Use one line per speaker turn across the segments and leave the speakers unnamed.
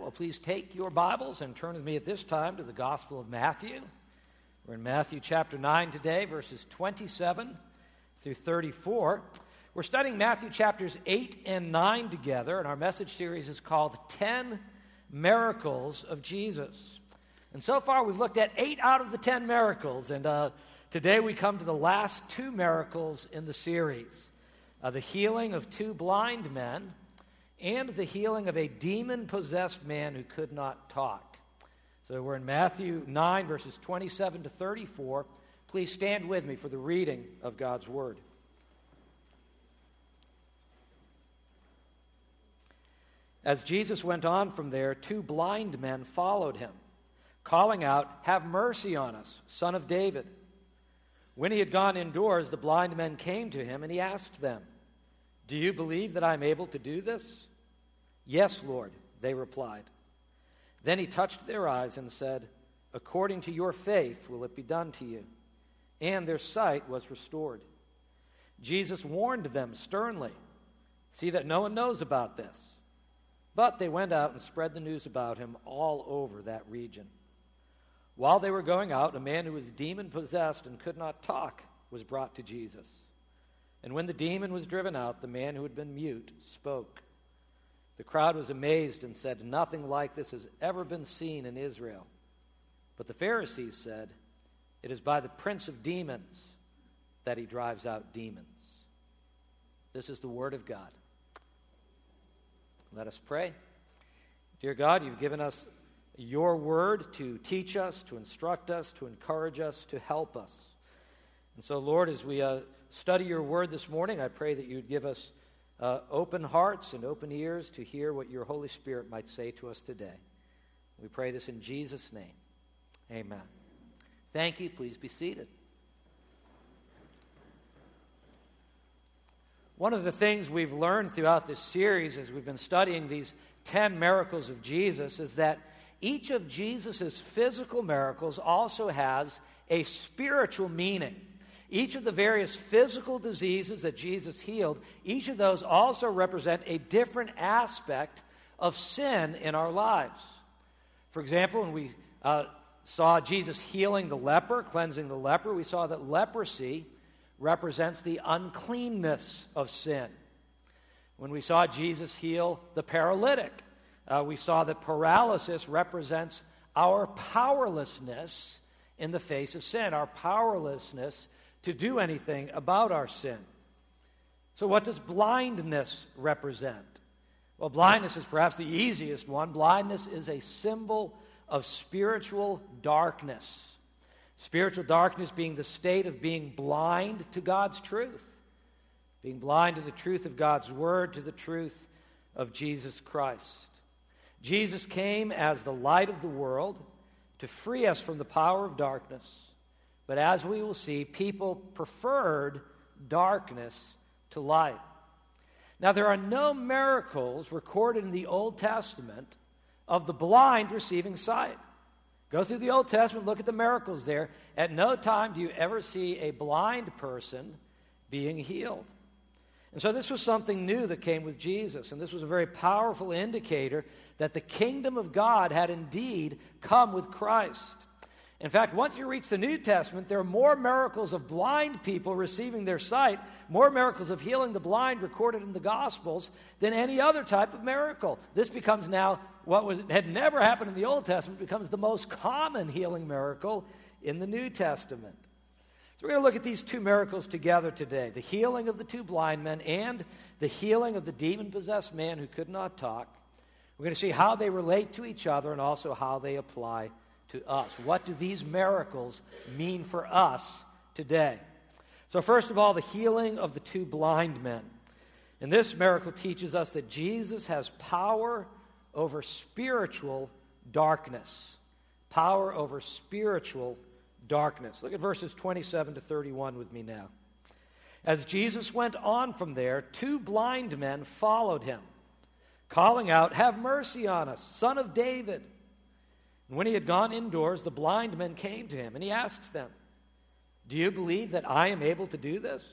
Well, please take your Bibles and turn with me at this time to the Gospel of Matthew. We're in Matthew chapter 9 today, verses 27 through 34. We're studying Matthew chapters 8 and 9 together, and our message series is called 10 Miracles of Jesus. And so far, we've looked at 8 out of the 10 miracles, and today we come to the last 2 miracles in the series. The healing of 2 blind men, and the healing of a demon-possessed man who could not talk. So we're in Matthew 9, verses 27 to 34. Please stand with me for the reading of God's Word. As Jesus went on from there, 2 blind men followed him, calling out, "Have mercy on us, Son of David." When he had gone indoors, the blind men came to him, and he asked them, "Do you believe that I am able to do this?" "Yes, Lord," they replied. Then he touched their eyes and said, "According to your faith will it be done to you." And their sight was restored. Jesus warned them sternly, "See that no one knows about this." But they went out and spread the news about him all over that region. While they were going out, a man who was demon-possessed and could not talk was brought to Jesus. And when the demon was driven out, the man who had been mute spoke. The crowd was amazed and said, "Nothing like this has ever been seen in Israel." But the Pharisees said, "It is by the prince of demons that he drives out demons." This is the word of God. Let us pray. Dear God, you've given us your word to teach us, to instruct us, to encourage us, to help us. And so, Lord, as we study your word this morning, I pray that you'd give us open hearts and open ears to hear what your Holy Spirit might say to us today. We pray this in Jesus' name. Amen. Thank you. Please be seated. One of the things we've learned throughout this series as we've been studying these 10 miracles of Jesus is that each of Jesus' physical miracles also has a spiritual meaning. Each of the various physical diseases that Jesus healed, each of those also represent a different aspect of sin in our lives. For example, when we saw Jesus healing the leper, cleansing the leper, we saw that leprosy represents the uncleanness of sin. When we saw Jesus heal the paralytic, we saw that paralysis represents our powerlessness in the face of sin, our powerlessness to do anything about our sin. So what does blindness represent? Well, blindness is perhaps the easiest one. Blindness is a symbol of spiritual darkness. Spiritual darkness being the state of being blind to God's truth, being blind to the truth of God's word, to the truth of Jesus Christ. Jesus came as the light of the world to free us from the power of darkness. But as we will see, people preferred darkness to light. Now, there are no miracles recorded in the Old Testament of the blind receiving sight. Go through the Old Testament, look at the miracles there. At no time do you ever see a blind person being healed. And so this was something new that came with Jesus, and this was a very powerful indicator that the kingdom of God had indeed come with Christ. In fact, once you reach the New Testament, there are more miracles of blind people receiving their sight, more miracles of healing the blind recorded in the Gospels than any other type of miracle. This becomes now had never happened in the Old Testament, becomes the most common healing miracle in the New Testament. So we're going to look at these 2 miracles together today, the healing of the 2 blind men and the healing of the demon-possessed man who could not talk. We're going to see how they relate to each other and also how they apply to us. What do these miracles mean for us today? So first of all, the healing of the 2 blind men. And this miracle teaches us that Jesus has power over spiritual darkness. Power over spiritual darkness. Look at verses 27 to 31 with me now. As Jesus went on from there, 2 blind men followed him, calling out, "Have mercy on us, Son of David." And when he had gone indoors, the blind men came to him, and he asked them, "Do you believe that I am able to do this?"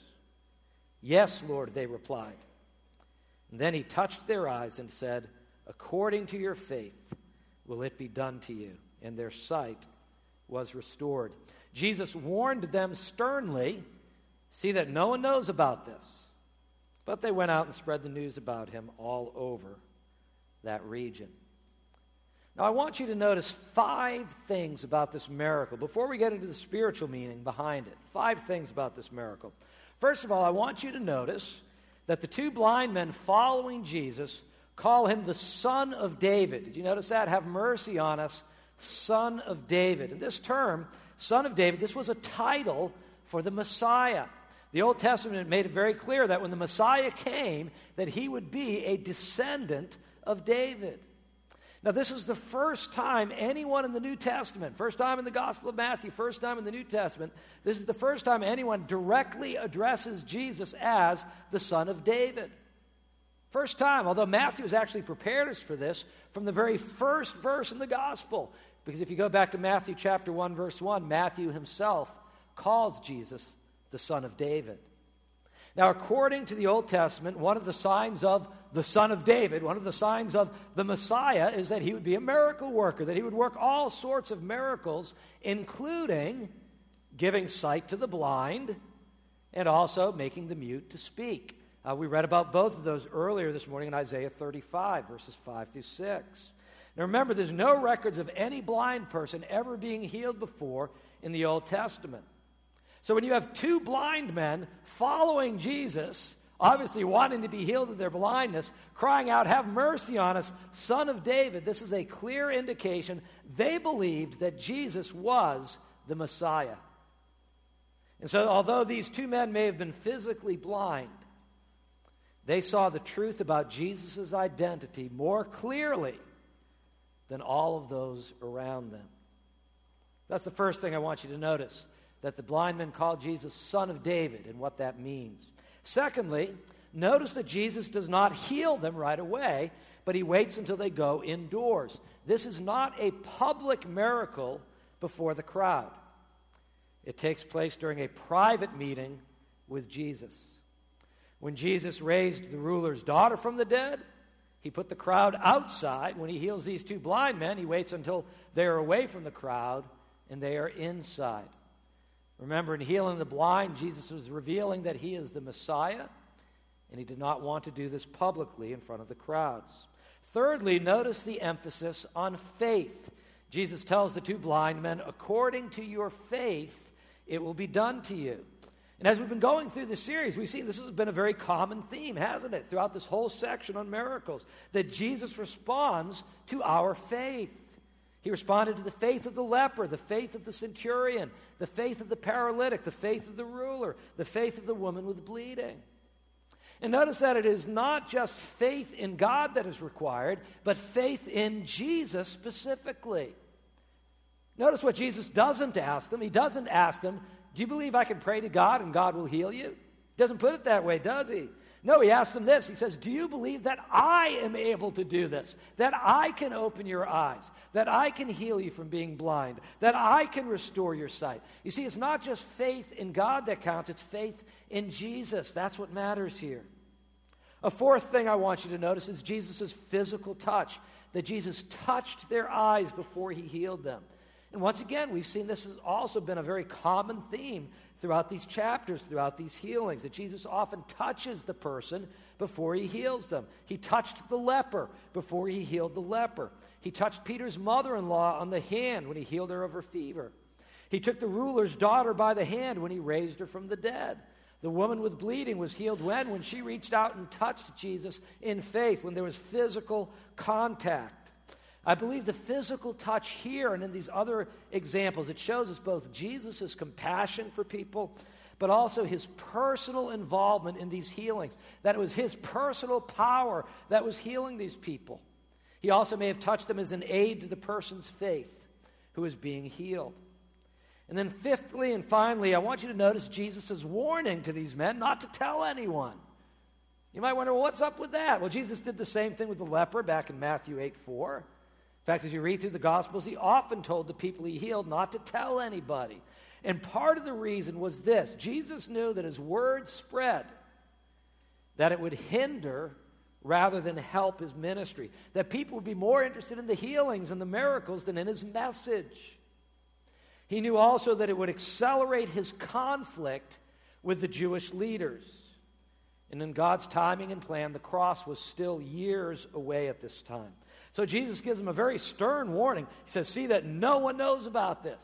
"Yes, Lord," they replied. And then he touched their eyes and said, "According to your faith, will it be done to you. And their sight was restored. Jesus warned them sternly, see that no one knows about this. But they went out and spread the news about him all over that region. Now, I want you to notice 5 things about this miracle before we get into the spiritual meaning behind it. 5 things about this miracle. First of all, I want you to notice that the 2 blind men following Jesus call him the Son of David. Did you notice that? Have mercy on us, Son of David. And this term, Son of David, this was a title for the Messiah. The Old Testament made it very clear that when the Messiah came, that he would be a descendant of David. Now, this is the first time anyone in the New Testament, first time in the Gospel of Matthew, first time in the New Testament, this is the first time anyone directly addresses Jesus as the Son of David. First time, although Matthew has actually prepared us for this from the very first verse in the Gospel. Because if you go back to Matthew chapter 1, verse 1, Matthew himself calls Jesus the Son of David. Now, according to the Old Testament, one of the signs of the Son of David, one of the signs of the Messiah, is that he would be a miracle worker, that he would work all sorts of miracles, including giving sight to the blind and also making the mute to speak. We read about both of those earlier this morning in Isaiah 35, verses 5 through 6. Now remember, there's no records of any blind person ever being healed before in the Old Testament. So when you have 2 blind men following Jesus, obviously wanting to be healed of their blindness, crying out, "Have mercy on us, Son of David," this is a clear indication they believed that Jesus was the Messiah. And so although these 2 men may have been physically blind, they saw the truth about Jesus' identity more clearly than all of those around them. That's the first thing I want you to notice, that the blind men called Jesus Son of David and what that means. Secondly, notice that Jesus does not heal them right away, but he waits until they go indoors. This is not a public miracle before the crowd. It takes place during a private meeting with Jesus. When Jesus raised the ruler's daughter from the dead, he put the crowd outside. When he heals these 2 blind men, he waits until they are away from the crowd and they are inside. Remember, in healing the blind, Jesus was revealing that he is the Messiah, and he did not want to do this publicly in front of the crowds. Thirdly, notice the emphasis on faith. Jesus tells the 2 blind men, "According to your faith, it will be done to you." And as we've been going through the series, we see this has been a very common theme, hasn't it, throughout this whole section on miracles, that Jesus responds to our faith. He responded to the faith of the leper, the faith of the centurion, the faith of the paralytic, the faith of the ruler, the faith of the woman with bleeding. And notice that it is not just faith in God that is required, but faith in Jesus specifically. Notice what Jesus doesn't ask them. He doesn't ask them, "Do you believe I can pray to God and God will heal you?" He doesn't put it that way, does he? No, he asks them this. He says, "Do you believe that I am able to do this? That I can open your eyes? That I can heal you from being blind? That I can restore your sight?" You see, it's not just faith in God that counts. It's faith in Jesus. That's what matters here. A fourth thing I want you to notice is Jesus' physical touch. That Jesus touched their eyes before he healed them. And once again, we've seen this has also been a very common theme throughout these chapters, throughout these healings, that Jesus often touches the person before he heals them. He touched the leper before he healed the leper. He touched Peter's mother-in-law on the hand when he healed her of her fever. He took the ruler's daughter by the hand when he raised her from the dead. The woman with bleeding was healed when she reached out and touched Jesus in faith, when there was physical contact. I believe the physical touch here and in these other examples, it shows us both Jesus' compassion for people, but also his personal involvement in these healings. That it was his personal power that was healing these people. He also may have touched them as an aid to the person's faith who is being healed. And then fifthly and finally, I want you to notice Jesus' warning to these men not to tell anyone. You might wonder, well, what's up with that? Well, Jesus did the same thing with the leper back in Matthew 8:4. In fact, as you read through the Gospels, he often told the people he healed not to tell anybody. And part of the reason was this. Jesus knew that his word spread, that it would hinder rather than help his ministry. That people would be more interested in the healings and the miracles than in his message. He knew also that it would accelerate his conflict with the Jewish leaders. And in God's timing and plan, the cross was still years away at this time. So Jesus gives them a very stern warning. He says, see that no one knows about this.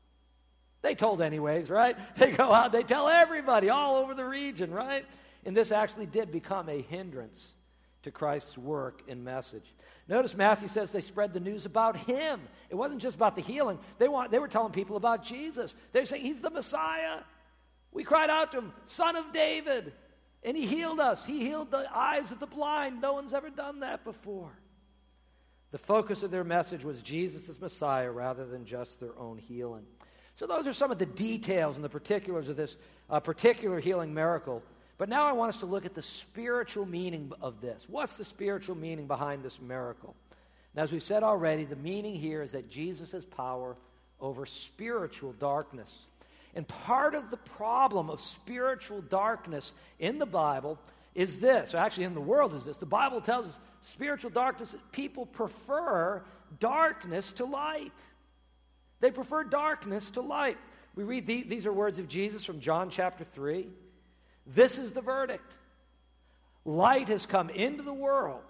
They told anyways, right? They go out, they tell everybody all over the region, right? And this actually did become a hindrance to Christ's work and message. Notice Matthew says they spread the news about him. It wasn't just about the healing. They were telling people about Jesus. They were saying, he's the Messiah. We cried out to him, Son of David. And he healed us. He healed the eyes of the blind. No one's ever done that before. The focus of their message was Jesus as Messiah rather than just their own healing. So those are some of the details and the particulars of this particular healing miracle. But now I want us to look at the spiritual meaning of this. What's the spiritual meaning behind this miracle? Now, as we've said already, the meaning here is that Jesus has power over spiritual darkness. And part of the problem of spiritual darkness in the Bible is this, or actually in the world is this. The Bible tells us spiritual darkness, people prefer darkness to light. They prefer darkness to light. We read these are words of Jesus from John chapter 3. This is the verdict. Light has come into the world,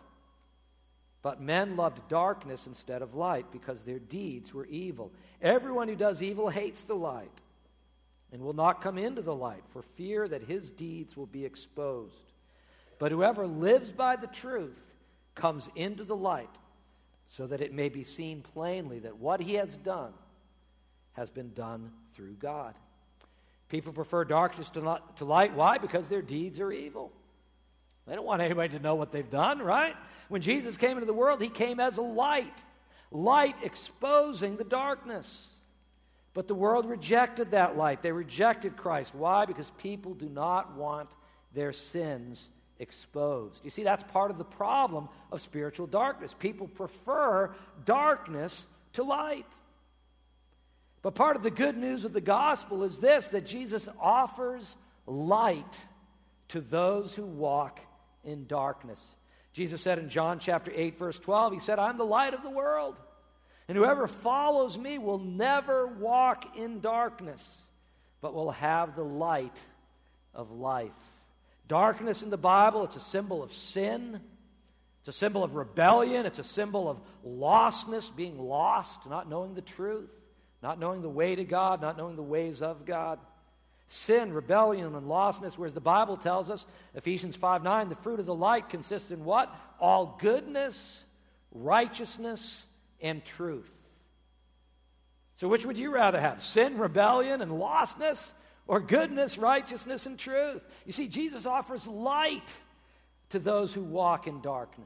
but men loved darkness instead of light because their deeds were evil. Everyone who does evil hates the light and will not come into the light for fear that his deeds will be exposed. But whoever lives by the truth comes into the light so that it may be seen plainly that what he has done has been done through God. People prefer darkness to light. Why? Because their deeds are evil. They don't want anybody to know what they've done, right? When Jesus came into the world, he came as a light. Light exposing the darkness. But the world rejected that light. They rejected Christ. Why? Because people do not want their sins exposed. You see, that's part of the problem of spiritual darkness. People prefer darkness to light. But part of the good news of the gospel is this, that Jesus offers light to those who walk in darkness. Jesus said in John chapter 8, verse 12, he said, I'm the light of the world. And whoever follows me will never walk in darkness, but will have the light of life. Darkness in the Bible, it's a symbol of sin. It's a symbol of rebellion. It's a symbol of lostness, being lost, not knowing the truth, not knowing the way to God, not knowing the ways of God. Sin, rebellion, and lostness, whereas the Bible tells us, Ephesians 5:9, the fruit of the light consists in what? All goodness, righteousness, and truth. So which would you rather have? Sin, rebellion, and lostness? Or goodness, righteousness, and truth? You see, Jesus offers light to those who walk in darkness.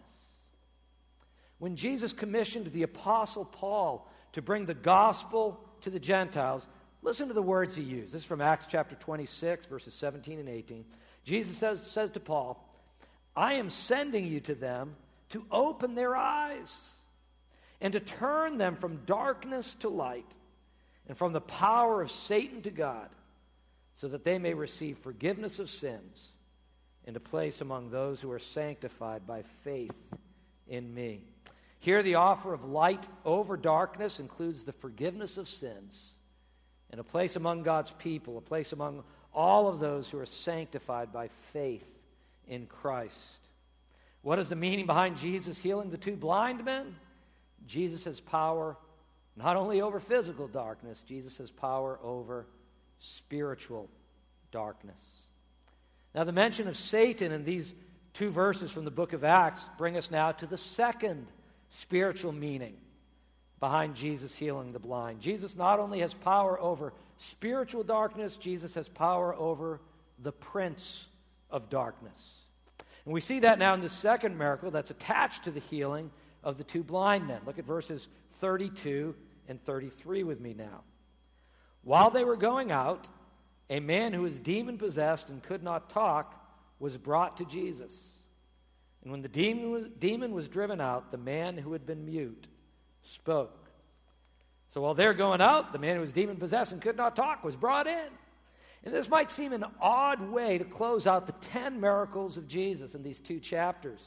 When Jesus commissioned the Apostle Paul to bring the gospel to the Gentiles, listen to the words he used. This is from Acts chapter 26, verses 17 and 18. Jesus says to Paul, I am sending you to them to open their eyes and to turn them from darkness to light and from the power of Satan to God, so that they may receive forgiveness of sins and a place among those who are sanctified by faith in me. Here, the offer of light over darkness includes the forgiveness of sins and a place among God's people, a place among all of those who are sanctified by faith in Christ. What is the meaning behind Jesus healing the two blind men? Jesus has power not only over physical darkness, Jesus has power over spiritual darkness. Now, the mention of Satan in these two verses from the book of Acts bring us now to the second spiritual meaning behind Jesus healing the blind. Jesus not only has power over spiritual darkness, Jesus has power over the prince of darkness. And we see that now in the second miracle that's attached to the healing of the two blind men. Look at verses 32 and 33 with me now. While they were going out, a man who was demon-possessed and could not talk was brought to Jesus. And when the demon was driven out, the man who had been mute spoke. So while they're going out, the man who was demon-possessed and could not talk was brought in. And this might seem an odd way to close out the 10 miracles of Jesus in these two chapters.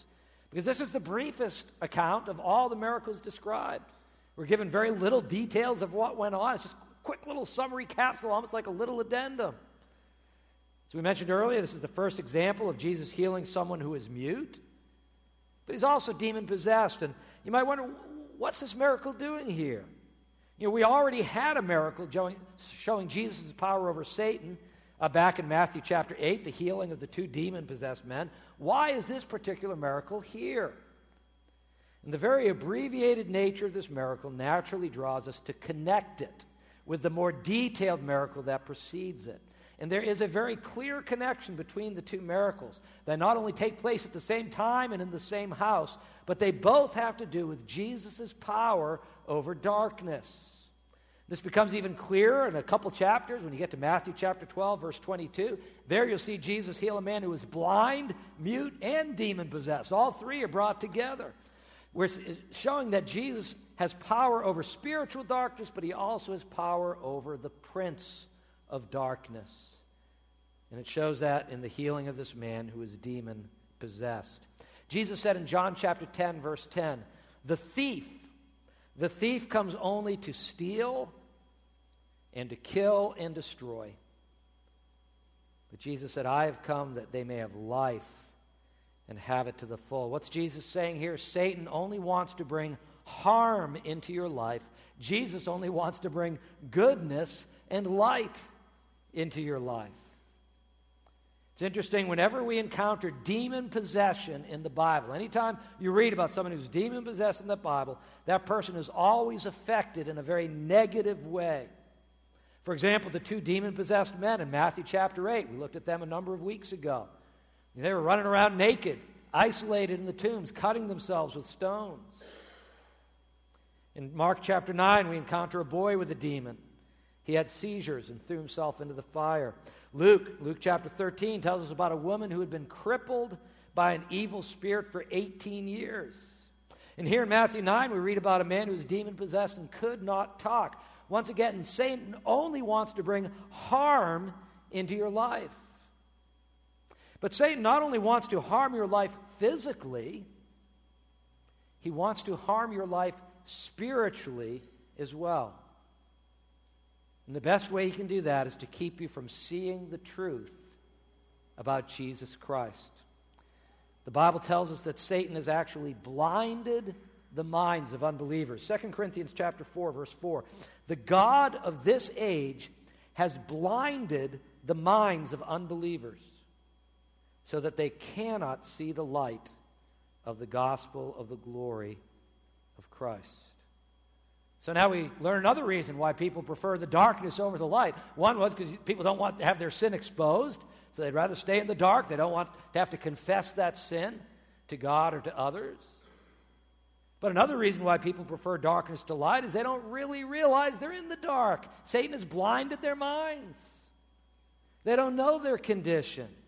Because this is the briefest account of all the miracles described. We're given very little details of what went on. It's just a quick little summary capsule, almost like a little addendum. As we mentioned earlier, this is the first example of Jesus healing someone who is mute. But he's also demon-possessed. And you might wonder, what's this miracle doing here? We already had a miracle showing Jesus' power over Satan back in Matthew chapter 8, the healing of the 2 demon-possessed men. Why is this particular miracle here? And the very abbreviated nature of this miracle naturally draws us to connect it with the more detailed miracle that precedes it. And there is a very clear connection between the 2 miracles that not only take place at the same time and in the same house, but they both have to do with Jesus' power over darkness. This becomes even clearer in a couple chapters when you get to Matthew chapter 12, verse 22. There you'll see Jesus heal a man who was blind, mute, and demon-possessed. All 3 are brought together. We're showing that Jesus has power over spiritual darkness, but he also has power over the prince of darkness. And it shows that in the healing of this man who is demon-possessed. Jesus said in John chapter 10, verse 10, the thief comes only to steal and to kill and destroy. But Jesus said, I have come that they may have life and have it to the full. What's Jesus saying here? Satan only wants to bring harm into your life. Jesus only wants to bring goodness and light into your life. It's interesting, whenever we encounter demon possession in the Bible, anytime you read about someone who's demon possessed in the Bible, that person is always affected in a very negative way. For example, the 2 demon-possessed men in Matthew chapter 8, we looked at them a number of weeks ago. They were running around naked, isolated in the tombs, cutting themselves with stones. In Mark chapter 9, we encounter a boy with a demon. He had seizures and threw himself into the fire. Luke chapter 13 tells us about a woman who had been crippled by an evil spirit for 18 years. And here in Matthew 9, we read about a man who was demon-possessed and could not talk. Once again, Satan only wants to bring harm into your life. But Satan not only wants to harm your life physically, he wants to harm your life spiritually as well. And the best way he can do that is to keep you from seeing the truth about Jesus Christ. The Bible tells us that Satan has actually blinded the minds of unbelievers. 2 Corinthians chapter 4, verse 4. The God of this age has blinded the minds of unbelievers so that they cannot see the light of the gospel of the glory of Christ. So now we learn another reason why people prefer the darkness over the light. One was because people don't want to have their sin exposed, so they'd rather stay in the dark. They don't want to have to confess that sin to God or to others. But another reason why people prefer darkness to light is they don't really realize they're in the dark. Satan has blinded their minds. They don't know their condition. Have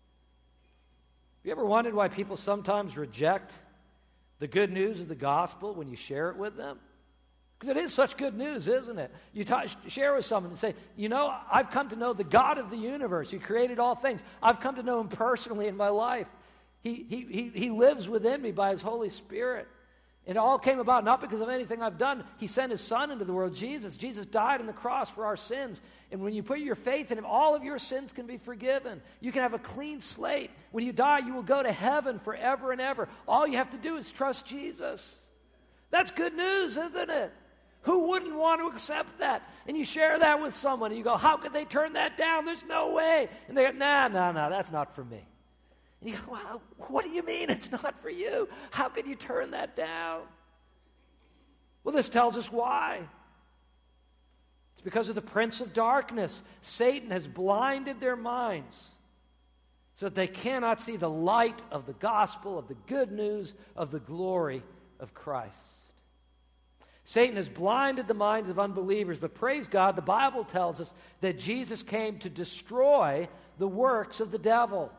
you ever wondered why people sometimes reject the good news of the gospel when you share it with them? Because it is such good news, isn't it? You share with someone and say, I've come to know the God of the universe who created all things. I've come to know him personally in my life. He lives within me by his Holy Spirit. It all came about not because of anything I've done. He sent his son into the world, Jesus. Jesus died on the cross for our sins. And when you put your faith in him, all of your sins can be forgiven. You can have a clean slate. When you die, you will go to heaven forever and ever. All you have to do is trust Jesus. That's good news, isn't it? Who wouldn't want to accept that? And you share that with someone, and you go, how could they turn that down? There's no way. And they go, no, that's not for me. And you go, well, what do you mean it's not for you? How can you turn that down? Well, this tells us why. It's because of the prince of darkness. Satan has blinded their minds so that they cannot see the light of the gospel, of the good news, of the glory of Christ. Satan has blinded the minds of unbelievers, but praise God, the Bible tells us that Jesus came to destroy the works of the devil.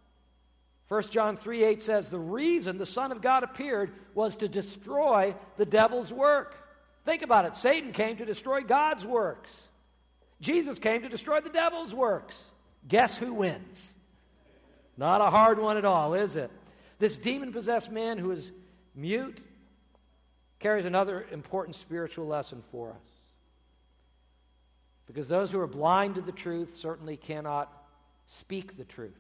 1 John 3:8 says, the reason the Son of God appeared was to destroy the devil's work. Think about it. Satan came to destroy God's works. Jesus came to destroy the devil's works. Guess who wins? Not a hard one at all, is it? This demon-possessed man who is mute carries another important spiritual lesson for us. Because those who are blind to the truth certainly cannot speak the truth.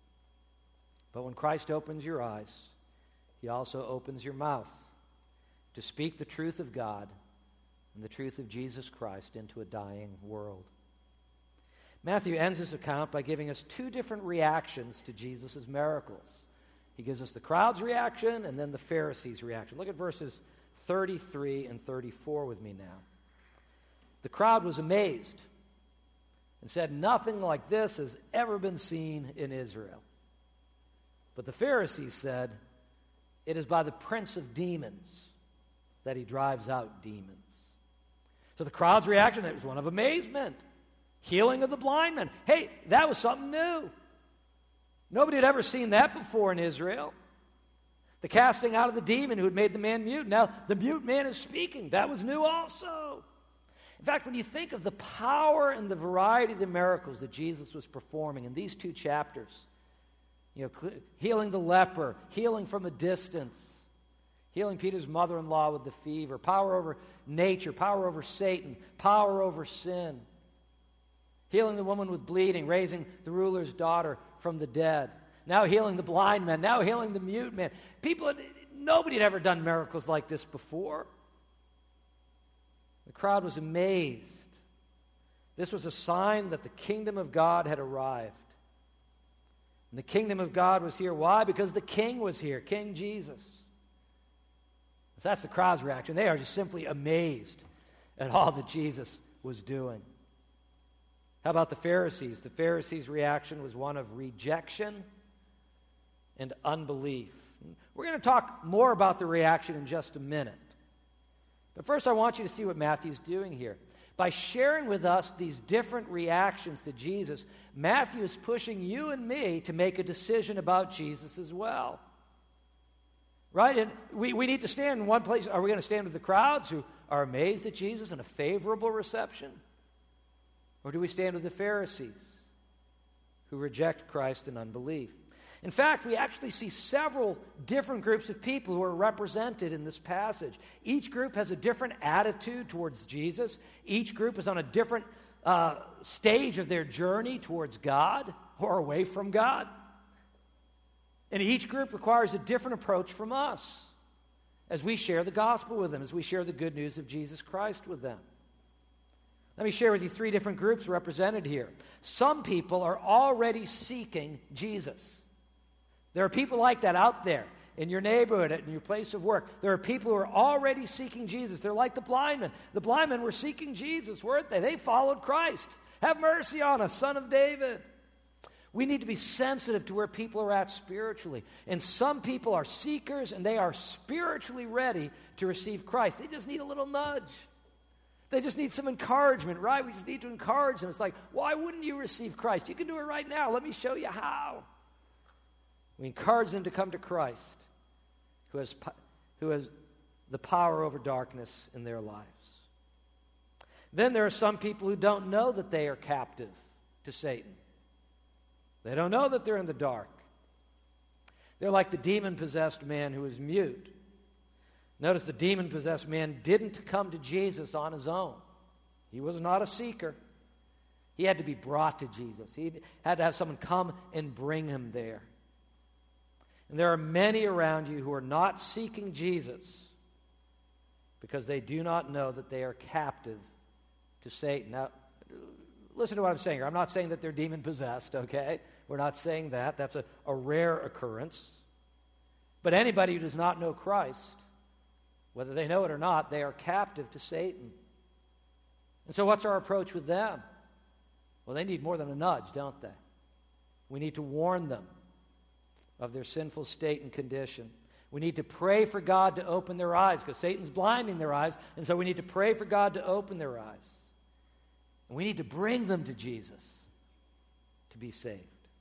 But when Christ opens your eyes, he also opens your mouth to speak the truth of God and the truth of Jesus Christ into a dying world. Matthew ends his account by giving us two different reactions to Jesus' miracles. He gives us the crowd's reaction and then the Pharisees' reaction. Look at verses 33 and 34 with me now. The crowd was amazed and said, "Nothing like this has ever been seen in Israel." But the Pharisees said, "It is by the prince of demons that he drives out demons." So the crowd's reaction was one of amazement. Healing of the blind man. Hey, that was something new. Nobody had ever seen that before in Israel. The casting out of the demon who had made the man mute. Now the mute man is speaking. That was new also. In fact, when you think of the power and the variety of the miracles that Jesus was performing in these two chapters, healing the leper, healing from a distance, healing Peter's mother-in-law with the fever, power over nature, power over Satan, power over sin, healing the woman with bleeding, raising the ruler's daughter from the dead, now healing the blind man, now healing the mute man. Nobody had ever done miracles like this before. The crowd was amazed. This was a sign that the kingdom of God had arrived. And the kingdom of God was here. Why? Because the king was here, King Jesus. So that's the crowd's reaction. They are just simply amazed at all that Jesus was doing. How about the Pharisees? The Pharisees' reaction was one of rejection and unbelief. We're going to talk more about the reaction in just a minute. But first, I want you to see what Matthew's doing here. By sharing with us these different reactions to Jesus, Matthew is pushing you and me to make a decision about Jesus as well. Right? And we need to stand in one place. Are we going to stand with the crowds who are amazed at Jesus and a favorable reception? Or do we stand with the Pharisees who reject Christ in unbelief? In fact, we actually see several different groups of people who are represented in this passage. Each group has a different attitude towards Jesus. Each group is on a different stage of their journey towards God or away from God. And each group requires a different approach from us as we share the gospel with them, as we share the good news of Jesus Christ with them. Let me share with you three different groups represented here. Some people are already seeking Jesus. There are people like that out there in your neighborhood, in your place of work. There are people who are already seeking Jesus. They're like the blind men. The blind men were seeking Jesus, weren't they? They followed Christ. Have mercy on us, Son of David. We need to be sensitive to where people are at spiritually. And some people are seekers and they are spiritually ready to receive Christ. They just need a little nudge. They just need some encouragement, right? We just need to encourage them. It's like, why wouldn't you receive Christ? You can do it right now. Let me show you how. We encourage them to come to Christ, who has the power over darkness in their lives. Then there are some people who don't know that they are captive to Satan. They don't know that they're in the dark. They're like the demon-possessed man who is mute. Notice the demon-possessed man didn't come to Jesus on his own. He was not a seeker. He had to be brought to Jesus. He had to have someone come and bring him there. And there are many around you who are not seeking Jesus because they do not know that they are captive to Satan. Now, listen to what I'm saying here. I'm not saying that they're demon-possessed, okay? We're not saying that. That's a rare occurrence. But anybody who does not know Christ, whether they know it or not, they are captive to Satan. And so what's our approach with them? Well, they need more than a nudge, don't they? We need to warn them of their sinful state and condition. We need to pray for God to open their eyes because Satan's blinding their eyes, and so we need to pray for God to open their eyes. And we need to bring them to Jesus to be saved.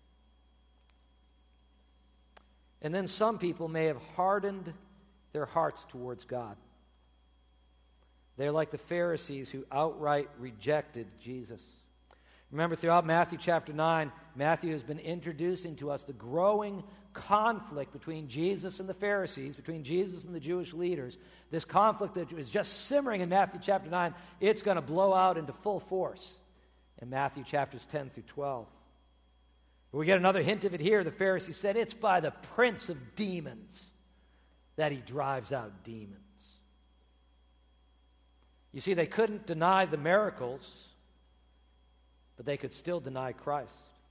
And then some people may have hardened their hearts towards God. They're like the Pharisees who outright rejected Jesus. Remember, throughout Matthew chapter 9, Matthew has been introducing to us the growing conflict between Jesus and the Pharisees, between Jesus and the Jewish leaders. This conflict that was just simmering in Matthew chapter 9, it's going to blow out into full force in Matthew chapters 10 through 12. But we get another hint of it here. The Pharisees said, it's by the prince of demons that he drives out demons. You see, they couldn't deny the miracles, but they could still deny Christ.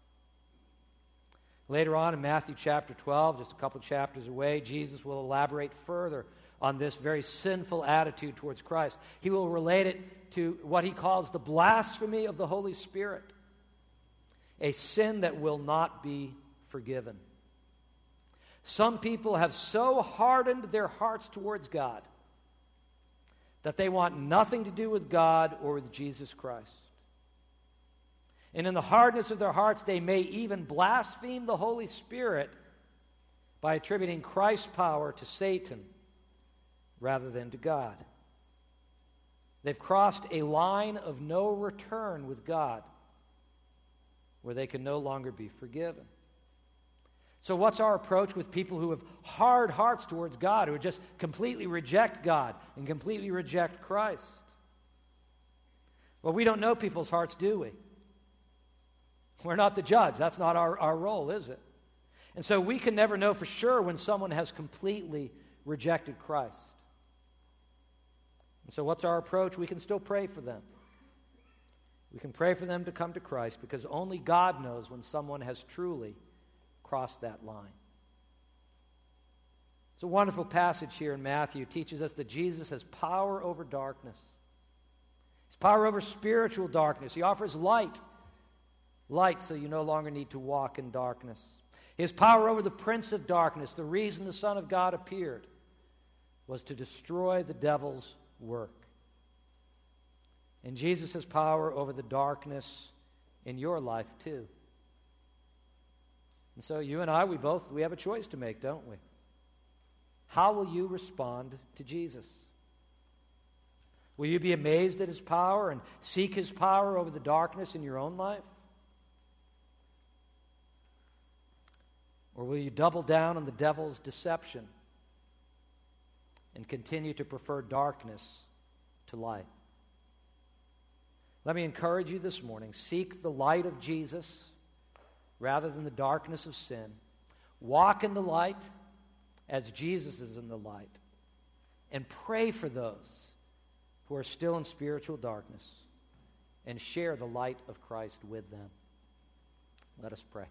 Later on in Matthew chapter 12, just a couple chapters away, Jesus will elaborate further on this very sinful attitude towards Christ. He will relate it to what he calls the blasphemy of the Holy Spirit, a sin that will not be forgiven. Some people have so hardened their hearts towards God that they want nothing to do with God or with Jesus Christ. And in the hardness of their hearts, they may even blaspheme the Holy Spirit by attributing Christ's power to Satan rather than to God. They've crossed a line of no return with God where they can no longer be forgiven. So what's our approach with people who have hard hearts towards God, who just completely reject God and completely reject Christ? Well, we don't know people's hearts, do we? We're not the judge. That's not our role, is it? And so we can never know for sure when someone has completely rejected Christ. And so what's our approach? We can still pray for them. We can pray for them to come to Christ because only God knows when someone has truly crossed that line. It's a wonderful passage here in Matthew. It teaches us that Jesus has power over darkness. He's power over spiritual darkness. He offers light so you no longer need to walk in darkness. His power over the prince of darkness. The reason the Son of God appeared was to destroy the devil's work. And Jesus has power over the darkness in your life too. And so you and I, we have a choice to make, don't we? How will you respond to Jesus? Will you be amazed at his power and seek his power over the darkness in your own life? Or will you double down on the devil's deception and continue to prefer darkness to light? Let me encourage you this morning. Seek the light of Jesus rather than the darkness of sin. Walk in the light as Jesus is in the light. And pray for those who are still in spiritual darkness and share the light of Christ with them. Let us pray.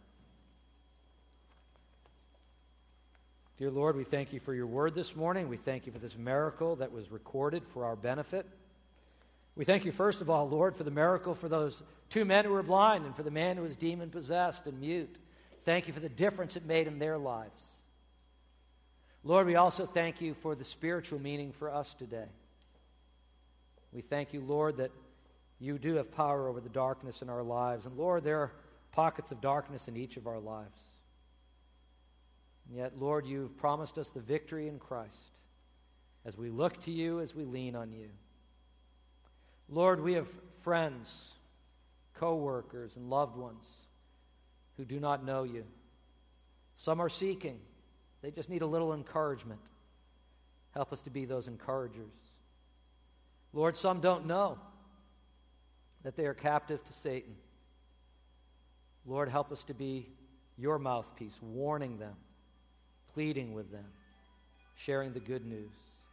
Dear Lord, we thank you for your word this morning. We thank you for this miracle that was recorded for our benefit. We thank you, first of all, Lord, for the miracle for those two men who were blind and for the man who was demon-possessed and mute. Thank you for the difference it made in their lives. Lord, we also thank you for the spiritual meaning for us today. We thank you, Lord, that you do have power over the darkness in our lives. And Lord, there are pockets of darkness in each of our lives. And yet, Lord, you've promised us the victory in Christ as we look to you, as we lean on you. Lord, we have friends, co-workers, and loved ones who do not know you. Some are seeking. They just need a little encouragement. Help us to be those encouragers. Lord, some don't know that they are captive to Satan. Lord, help us to be your mouthpiece, warning them, pleading with them, sharing the good news.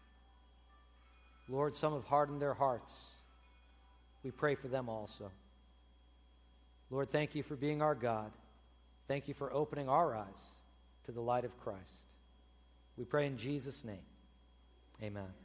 Lord, some have hardened their hearts. We pray for them also. Lord, thank you for being our God. Thank you for opening our eyes to the light of Christ. We pray in Jesus' name. Amen.